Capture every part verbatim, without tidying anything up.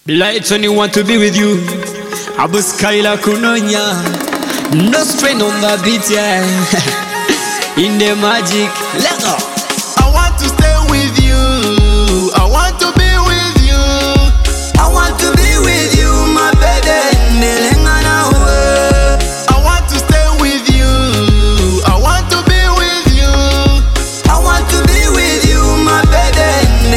Lights only want to be with you. Abu Skyla Kunonya. No strain on the beat, yeah. In the magic, let go. I want to stay with you. I want to be with you. I want to be with you, my baby. I want to stay with you. I want to be with you. I want to be with you, my baby.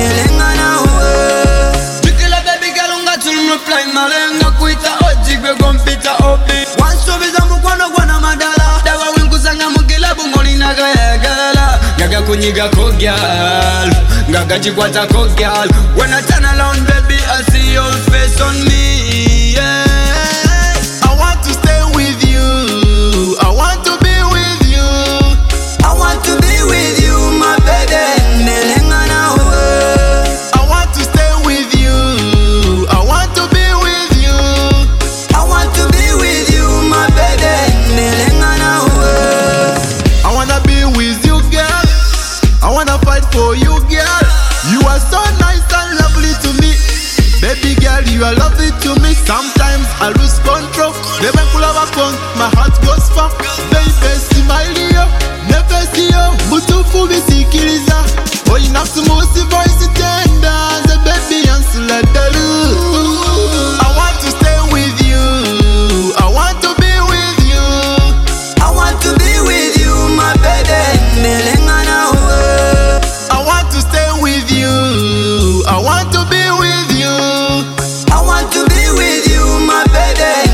Tukila baby girl unga tulumplay malenga kuita oji gwe gompita obi. Wansobiza mukwano gwana madala. Dawa winkuzanga mugila bungoli naga yagala. Gaga kunyiga ko girl. Gaga jikwata ko girl. When I turn around baby I see your face on me, yeah. I want to stay with you. I want to be with you. I want to be with you, my baby. I want to stay with you. I want to be with you. I want to be with you, my baby. I wanna be with you, girl. I wanna fight for you, girl. You are so nice and lovely to me. Baby girl, you are lovely to me. Sometimes I lose control. Never pull up on my heart goes far. Baby, smile yo. Never see you. Mutufu bisikiliza. Oh, you have to move the voice tender. The baby answer like that. I want to stay with you. I want to be with you. I want to be with you, my baby. I want to stay with you. I want to be with you. I want to be with you, my baby.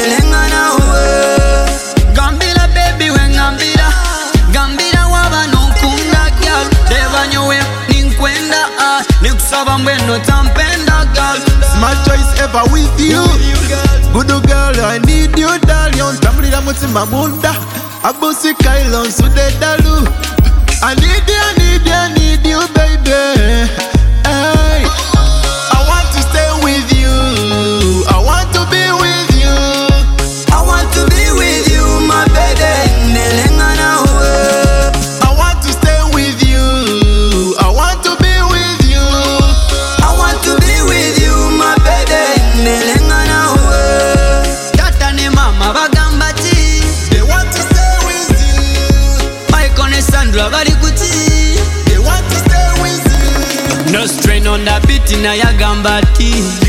Gambira baby we ngambira. Gambira waba nukunda girl. Deva nyowe ninkwenda ah. Nikusaba mbweno tampenda girl. Smart choice ever with you. Good girl, I need you, darling. Tamrira mutima munda. Abusi kailon sude dalu. I need you, I need you, I need you, baby. Hey. I want to stay with you. I want to be with you. I want to be with you, my baby. I want to stay with you. I want to be with you. I want to be with you, my baby. Tata ne mama bagamba chi. They want to stay with you. Michael ne Sandra bali kuti. They want to stay with you. No strain on the beat na yagamba ti.